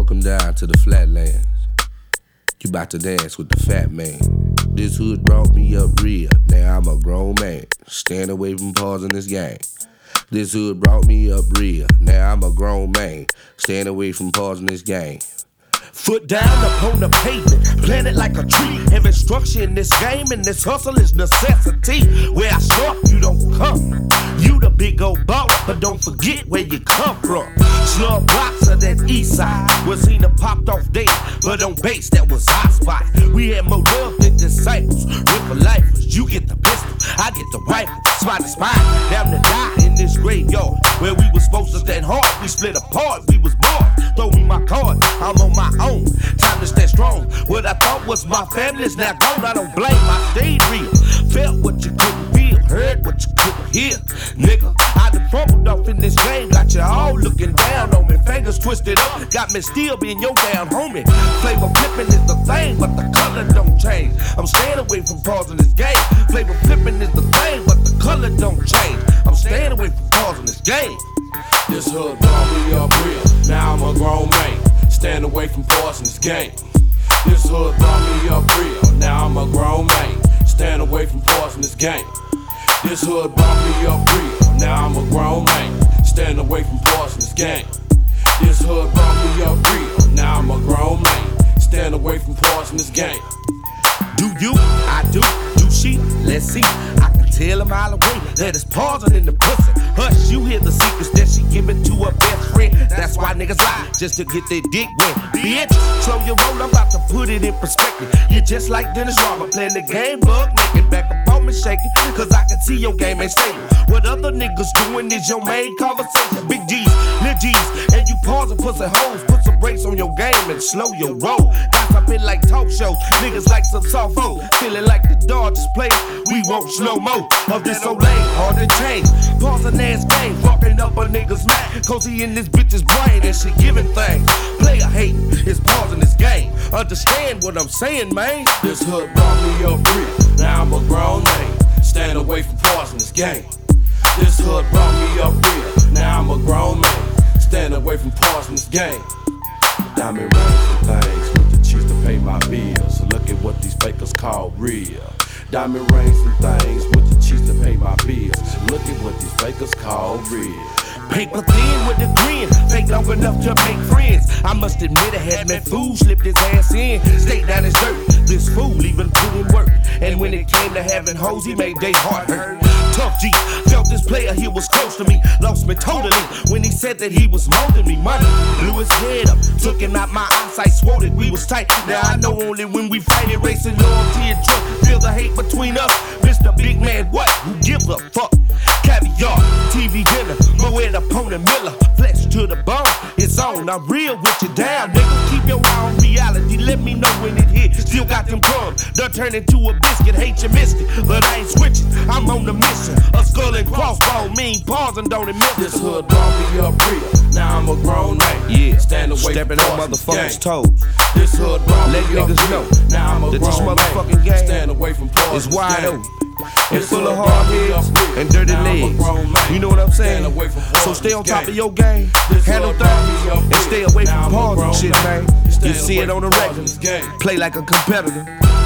Welcome down to the flatlands. You bout to dance with the fat man. This hood brought me up real. Now I'm a grown man. Stand away from pausing this game. This hood brought me up real. Now I'm a grown man. Stand away from pausing this game. Foot down upon the pavement, planted like a tree. Every structure in this game and this hustle is necessity. Where I start, you don't come. You the big old boss, but don't forget where you come from. Slug blocks of that east side was seen to popped off days, but on base that was our spot. We had more love than disciples. Ripper lifers, you get the pistol, I get the rifle. Spot to spine, down to die in this graveyard where we was supposed to stand hard. We split apart, we was born. Throw me my card, I'm on my own. Time to stay strong. What I thought was my family's now gone. I don't blame, I stayed real. Felt what you couldn't feel, heard what you couldn't hear. Nigga, I done fumbled off in this game. Got you all looking down on me. Fingers twisted up, got me still being your down homie. Flavor flipping is the thing, but the color don't change. I'm staying away from pausing this game. Flavor flipping is the thing, but the color don't change. I'm staying away from pausing this game. This hood brought me up real. Now I'm a grown man. Stand away from pausing this game. This hood brought me up real. Now I'm a grown man. Stand away from pausing this game. This hood brought me up real. Now I'm a grown man. Stand away from pausing this game. This hood brought me up real. Now I'm a grown man. Stand away from pausing this game. Do you? I do. Do she? Let's see. I can tell a mile away that it's pausing in the pussy. Hush, you hear the secrets that she giving to her best friend. That's why niggas lie, just to get their dick wet. Bitch, slow your roll, I'm about to put it in perspective. You're just like Dennis Rodman, playing the game bug naked. Back up on me shaking, cause I can see your game ain't stable. What other niggas doing is your main conversation. Big G's, Lil G's, and you pause and pussy hoes. Put some brakes on your game and slow your roll. Gossiping like talk shows, niggas like some soft food. Feeling like the Dodgers play, we want slow-mo of this old lane, hard to change. Pausing ass game, fucking up a nigga's mind. Cozy in this bitch's brain and she giving things. Player hating is pausing this game. Understand what I'm saying, man? This hood brought me up real. Now I'm a grown man. Stand away from pausing this game. This hood brought me up real. Now I'm a grown man. Stand away from pausing this game. Diamond rings and things with the cheese to pay my bills. So look at what these fakers call real. Diamond rings and things with the cheese to pay my bills. Look at what these fakers call real. Paper thin with a grin, fake long enough to make friends. I must admit I had met fool, slipped his ass in, stayed down his dirt. This fool even put in work, and when it came to having hoes, he made they heart hurt. Tough G, felt this player, he was close to me, lost me totally when he said that he was molding me. Money blew his head up, took him out my eyesight, swore that we was tight. Now I know only when we fight it, racing loyalty and trust. Feel the hate between us, Mr. Big Man, what? Who give a fuck? Caviar, TV dinner, Moet opponent Miller, flesh to the bone, it's on. I'm real with you down, nigga. Keep your eye on reality, let me know when it hit. Still got them crumbs, done turned into a biscuit. Hate you missed it, but I ain't switching. I'm on the mission. A skull and crossbow, mean pausing, don't admit this hood brought me up real. Now I'm a grown man. Yeah, stand away stepping from on motherfuckers' toes. This hood brought let me up niggas real. know now I'm a that grown this motherfucking man. game Stand away from is wide open. And This full of hood hard brought me heads up real. and dirty Now I'm a legs. grown man. You know what I'm saying? Stand away from So stay on this top game. of your game, This handle hood brought me up things, and real. stay away Now from I'm a pause and grown shit, man. man. You Stand see away it on the from record. pausing this game. Play like a competitor.